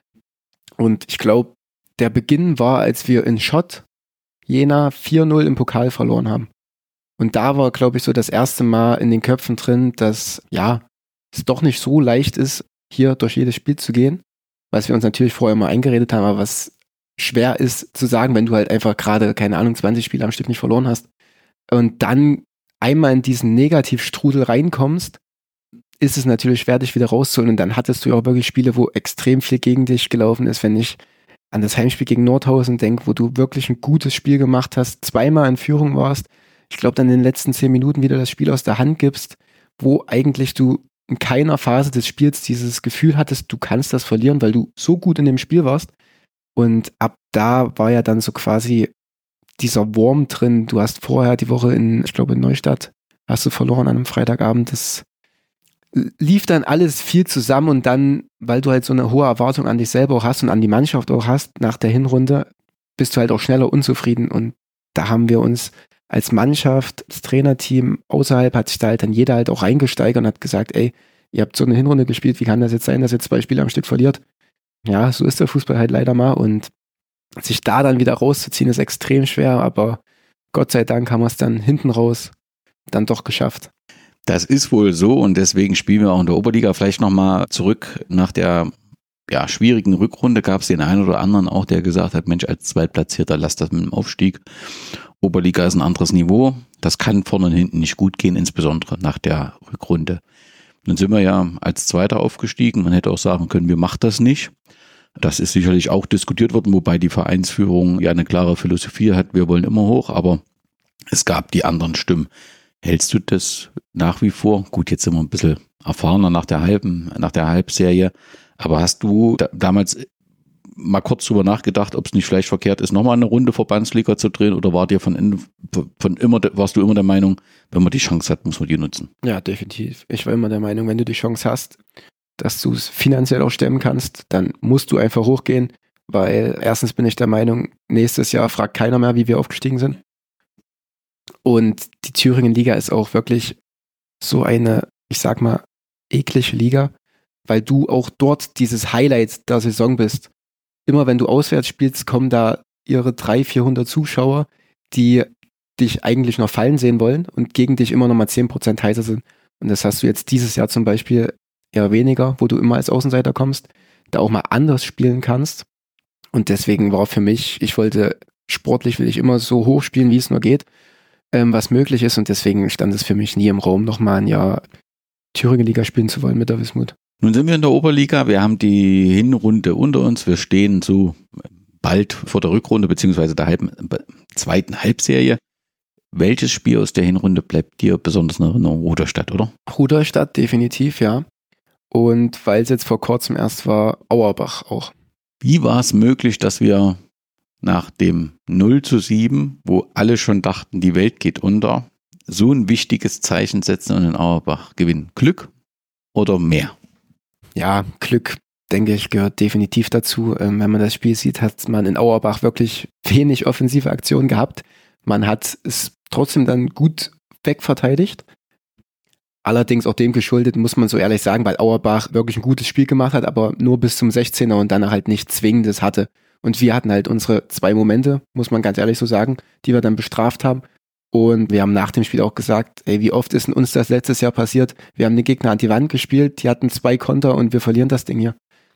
Und ich glaube, der Beginn war, als wir in Schott Jena vier null im Pokal verloren haben. Und da war, glaube ich, so das erste Mal in den Köpfen drin, dass ja, es doch nicht so leicht ist, hier durch jedes Spiel zu gehen, was wir uns natürlich vorher mal eingeredet haben, aber was schwer ist zu sagen, wenn du halt einfach gerade, keine Ahnung, zwanzig Spiele am Stück nicht verloren hast und dann einmal in diesen Negativstrudel reinkommst, ist es natürlich schwer, dich wieder rauszuholen. Und dann hattest du ja auch wirklich Spiele, wo extrem viel gegen dich gelaufen ist, wenn ich an das Heimspiel gegen Nordhausen denke, wo du wirklich ein gutes Spiel gemacht hast, zweimal in Führung warst, ich glaube dann in den letzten zehn Minuten wieder das Spiel aus der Hand gibst, wo eigentlich du in keiner Phase des Spiels dieses Gefühl hattest, du kannst das verlieren, weil du so gut in dem Spiel warst. Und ab da war ja dann so quasi dieser Wurm drin. Du hast vorher die Woche in, ich glaube in Neustadt, hast du verloren an einem Freitagabend. Das lief dann alles viel zusammen und dann, weil du halt so eine hohe Erwartung an dich selber auch hast und an die Mannschaft auch hast, nach der Hinrunde, bist du halt auch schneller unzufrieden. Und da haben wir uns als Mannschaft, das Trainerteam, außerhalb hat sich da halt dann jeder halt auch reingesteigert und hat gesagt, ey, ihr habt so eine Hinrunde gespielt, wie kann das jetzt sein, dass ihr zwei Spiele am Stück verliert? Ja, so ist der Fußball halt leider mal und sich da dann wieder rauszuziehen ist extrem schwer, aber Gott sei Dank haben wir es dann hinten raus dann doch geschafft. Das ist wohl so und deswegen spielen wir auch in der Oberliga. Vielleicht nochmal zurück nach der ja, schwierigen Rückrunde gab es den einen oder anderen auch, der gesagt hat, Mensch, als Zweitplatzierter, lass das mit dem Aufstieg. Oberliga ist ein anderes Niveau. Das kann vorne und hinten nicht gut gehen, insbesondere nach der Rückrunde. Dann sind wir ja als Zweiter aufgestiegen. Man hätte auch sagen können, wir machen das nicht. Das ist sicherlich auch diskutiert worden, wobei die Vereinsführung ja eine klare Philosophie hat, wir wollen immer hoch, aber es gab die anderen Stimmen. Hältst du das nach wie vor? Gut, jetzt sind wir ein bisschen erfahrener nach der halben, nach der Halbserie, aber hast du da, damals mal kurz drüber nachgedacht, ob es nicht vielleicht verkehrt ist, nochmal eine Runde Verbandsliga zu drehen oder war dir von, Ende, von immer, warst du immer der Meinung, wenn man die Chance hat, muss man die nutzen? Ja, definitiv. Ich war immer der Meinung, wenn du die Chance hast, dass du es finanziell auch stemmen kannst, dann musst du einfach hochgehen, weil erstens bin ich der Meinung, nächstes Jahr fragt keiner mehr, wie wir aufgestiegen sind. Und die Thüringen-Liga ist auch wirklich so eine, ich sag mal, eklige Liga, weil du auch dort dieses Highlight der Saison bist. Immer wenn du auswärts spielst, kommen da ihre dreihundert, vierhundert Zuschauer, die dich eigentlich noch fallen sehen wollen und gegen dich immer noch mal zehn Prozent heißer sind. Und das hast du jetzt dieses Jahr zum Beispiel eher weniger, wo du immer als Außenseiter kommst, da auch mal anders spielen kannst. Und deswegen war für mich, ich wollte, sportlich will ich immer so hoch spielen, wie es nur geht, ähm, was möglich ist. Und deswegen stand es für mich nie im Raum, nochmal ein Jahr Thüringen-Liga spielen zu wollen mit der Wismut. Nun sind wir in der Oberliga, wir haben die Hinrunde unter uns, wir stehen so bald vor der Rückrunde beziehungsweise der halben, zweiten Halbserie. Welches Spiel aus der Hinrunde bleibt dir besonders in Erinnerung? Rudolstadt, oder? Rudolstadt, definitiv, ja. Und weil es jetzt vor kurzem erst war, Auerbach auch. Wie war es möglich, dass wir nach dem null zu sieben, wo alle schon dachten, die Welt geht unter, so ein wichtiges Zeichen setzen und in Auerbach gewinnen? Glück oder mehr? Ja, Glück, denke ich, gehört definitiv dazu. Ähm, wenn man das Spiel sieht, hat man in Auerbach wirklich wenig offensive Aktionen gehabt. Man hat es trotzdem dann gut wegverteidigt. Allerdings auch dem geschuldet, muss man so ehrlich sagen, weil Auerbach wirklich ein gutes Spiel gemacht hat, aber nur bis zum sechzehner und dann halt nichts Zwingendes hatte. Und wir hatten halt unsere zwei Momente, muss man ganz ehrlich so sagen, die wir dann bestraft haben. Und wir haben nach dem Spiel auch gesagt, ey, wie oft ist denn uns das letztes Jahr passiert? Wir haben den Gegner an die Wand gespielt, die hatten zwei Konter und wir verlieren das Ding hier.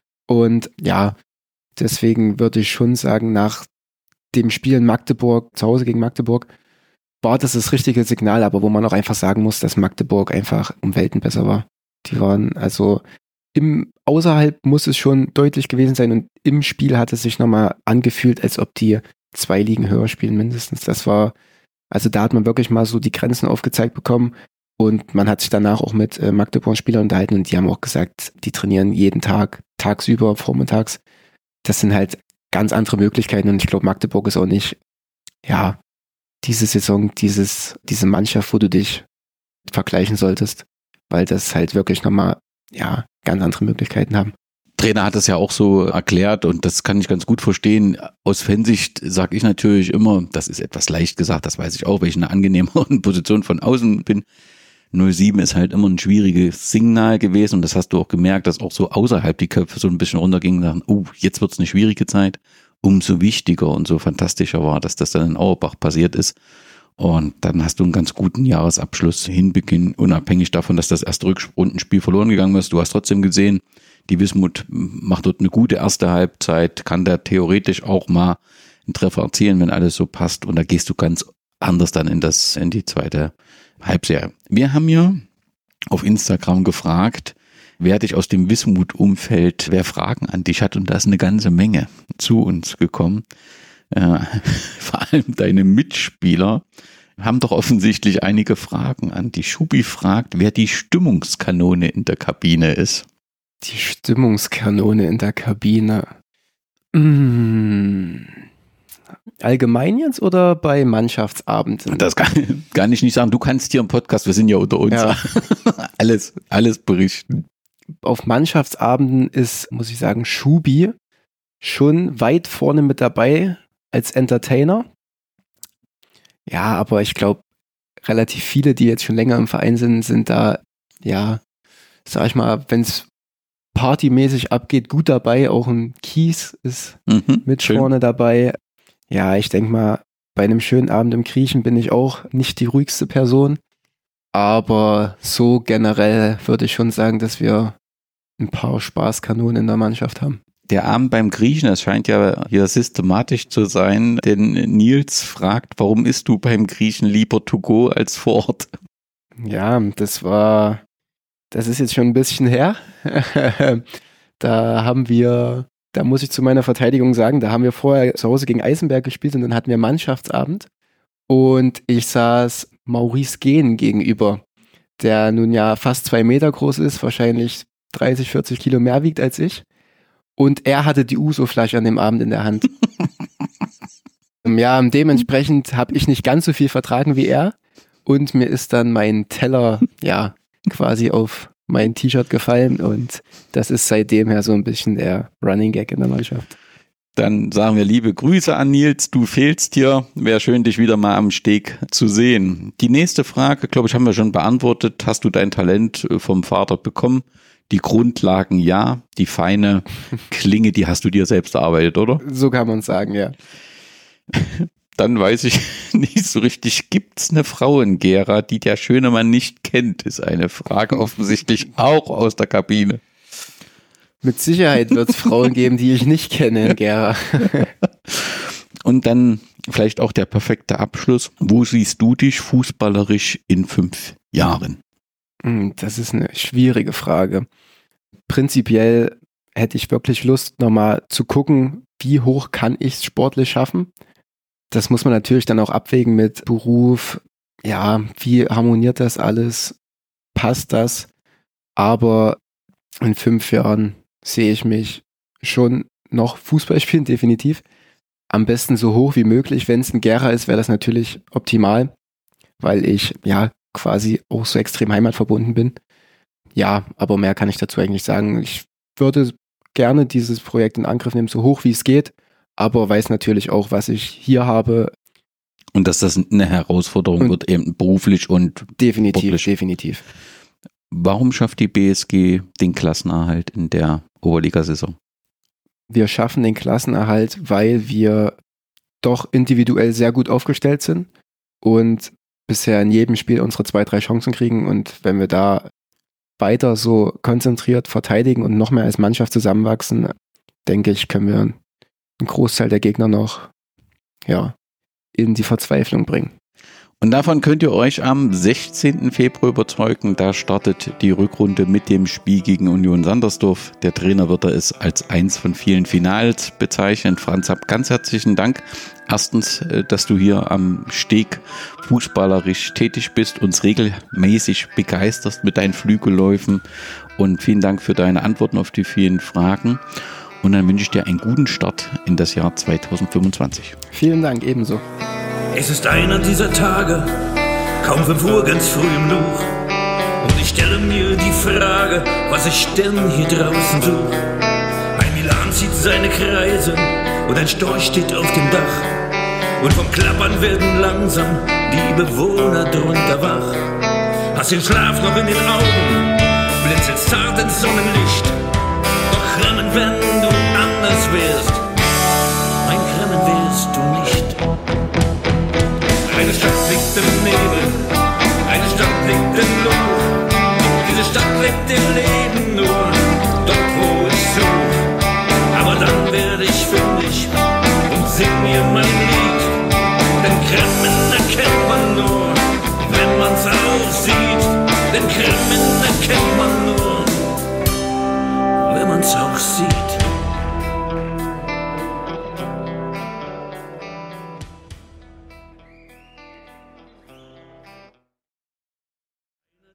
Und ja, deswegen würde ich schon sagen, nach dem Spiel in Magdeburg, zu Hause gegen Magdeburg, war das das richtige Signal, aber wo man auch einfach sagen muss, dass Magdeburg einfach um Welten besser war. Die waren also im außerhalb muss es schon deutlich gewesen sein und im Spiel hat es sich nochmal angefühlt, als ob die zwei Ligen höher spielen mindestens. Das war, also da hat man wirklich mal so die Grenzen aufgezeigt bekommen und man hat sich danach auch mit äh, Magdeburg-Spielern unterhalten und die haben auch gesagt, die trainieren jeden Tag, tagsüber, vormittags. Das sind halt ganz andere Möglichkeiten und ich glaube, Magdeburg ist auch nicht, ja, diese Saison, dieses, diese Mannschaft, wo du dich vergleichen solltest, weil das halt wirklich nochmal, ja, ganz andere Möglichkeiten haben. Trainer hat es ja auch so erklärt und das kann ich ganz gut verstehen. Aus Fansicht sage ich natürlich immer, das ist etwas leicht gesagt, das weiß ich auch, weil ich in einer angenehmeren Position von außen bin. null sieben ist halt immer ein schwieriges Signal gewesen und das hast du auch gemerkt, dass auch so außerhalb die Köpfe so ein bisschen runtergingen und sagen, oh, jetzt wird's eine schwierige Zeit. Umso wichtiger und so fantastischer war, dass das dann in Auerbach passiert ist. Und dann hast du einen ganz guten Jahresabschluss hinbeginn, unabhängig davon, dass das erste Rückrundenspiel verloren gegangen ist. Du hast trotzdem gesehen, die Wismut macht dort eine gute erste Halbzeit, kann da theoretisch auch mal einen Treffer erzielen, wenn alles so passt. Und da gehst du ganz anders dann in das, in die zweite Halbserie. Wir haben ja auf Instagram gefragt, wer dich aus dem Wismut-Umfeld, wer Fragen an dich hat, und da ist eine ganze Menge zu uns gekommen. Äh, vor allem deine Mitspieler haben doch offensichtlich einige Fragen an dich. Schubi fragt, wer die Stimmungskanone in der Kabine ist. Die Stimmungskanone in der Kabine. Mmh. Allgemein jetzt oder bei Mannschaftsabenden? Das kann, kann ich nicht sagen. Du kannst hier im Podcast, wir sind ja unter uns, ja. alles, alles berichten. Auf Mannschaftsabenden ist, muss ich sagen, Schubi schon weit vorne mit dabei als Entertainer. Ja, aber ich glaube, relativ viele, die jetzt schon länger im Verein sind, sind da, ja, sag ich mal, wenn es partymäßig abgeht, gut dabei. Auch ein Kies ist mhm, mit schön. Vorne dabei. Ja, ich denke mal, bei einem schönen Abend im Griechen bin ich auch nicht die ruhigste Person. Aber so generell würde ich schon sagen, dass wir ein paar Spaßkanonen in der Mannschaft haben. Der Abend beim Griechen, das scheint ja hier systematisch zu sein, denn Nils fragt, warum isst du beim Griechen lieber to go als vor Ort? Ja, das war, das ist jetzt schon ein bisschen her. Da haben wir, da muss ich zu meiner Verteidigung sagen, da haben wir vorher zu Hause gegen Eisenberg gespielt und dann hatten wir Mannschaftsabend und ich saß Maurice Gehn gegenüber, der nun ja fast zwei Meter groß ist, wahrscheinlich dreißig, vierzig Kilo mehr wiegt als ich. Und er hatte die Uso-Flasche an dem Abend in der Hand. Ja, dementsprechend habe ich nicht ganz so viel vertragen wie er. Und mir ist dann mein Teller, ja, quasi auf mein T-Shirt gefallen. Und das ist seitdem her so ein bisschen der Running Gag in der Mannschaft. Dann sagen wir liebe Grüße an Nils, du fehlst hier. Wäre schön, dich wieder mal am Steg zu sehen. Die nächste Frage, glaube ich, haben wir schon beantwortet. Hast du dein Talent vom Vater bekommen? Die Grundlagen ja, die feine Klinge, die hast du dir selbst erarbeitet, oder? So kann man sagen, ja. Dann weiß ich nicht so richtig, gibt's eine Frau in Gera, die der schöne Mann nicht kennt, ist eine Frage offensichtlich auch aus der Kabine. Mit Sicherheit wird es Frauen geben, die ich nicht kenne in Gera. Und dann vielleicht auch der perfekte Abschluss. Wo siehst du dich fußballerisch in fünf Jahren? Das ist eine schwierige Frage. Prinzipiell hätte ich wirklich Lust, nochmal zu gucken, wie hoch kann ich es sportlich schaffen. Das muss man natürlich dann auch abwägen mit Beruf. Ja, wie harmoniert das alles? Passt das? Aber in fünf Jahren sehe ich mich schon noch Fußball spielen, definitiv. Am besten so hoch wie möglich. Wenn es in Gera ist, wäre das natürlich optimal, weil ich ja quasi auch so extrem heimatverbunden bin. Ja, aber mehr kann ich dazu eigentlich sagen. Ich würde gerne dieses Projekt in Angriff nehmen, so hoch wie es geht, aber weiß natürlich auch, was ich hier habe. Und dass das eine Herausforderung und wird, eben beruflich und definitiv, sportlich. definitiv. Warum schafft die B S G den Klassenerhalt in der Oberligasaison? Wir schaffen den Klassenerhalt, weil wir doch individuell sehr gut aufgestellt sind und bisher in jedem Spiel unsere zwei, drei Chancen kriegen. Und wenn wir da weiter so konzentriert verteidigen und noch mehr als Mannschaft zusammenwachsen, denke ich, können wir einen Großteil der Gegner noch ja, in die Verzweiflung bringen. Und davon könnt ihr euch am sechzehnten Februar überzeugen. Da startet die Rückrunde mit dem Spiel gegen Union Sandersdorf. Der Trainer wird es als eins von vielen Finals bezeichnen. Franz, hab ganz herzlichen Dank. Erstens, dass du hier am Steg fußballerisch tätig bist, uns regelmäßig begeisterst mit deinen Flügelläufen. Und vielen Dank für deine Antworten auf die vielen Fragen. Und dann wünsche ich dir einen guten Start in das Jahr zweitausendfünfundzwanzig. Vielen Dank, ebenso. Es ist einer dieser Tage, kaum fünf Uhr, ganz früh im Luch. Und ich stelle mir die Frage, was ich denn hier draußen suche. Ein Milan zieht seine Kreise und ein Storch steht auf dem Dach. Und vom Klappern werden langsam die Bewohner drunter wach. Hast den Schlaf noch in den Augen, blinzelst zart ins Sonnenlicht. Doch rennen, wenn du anders wärst.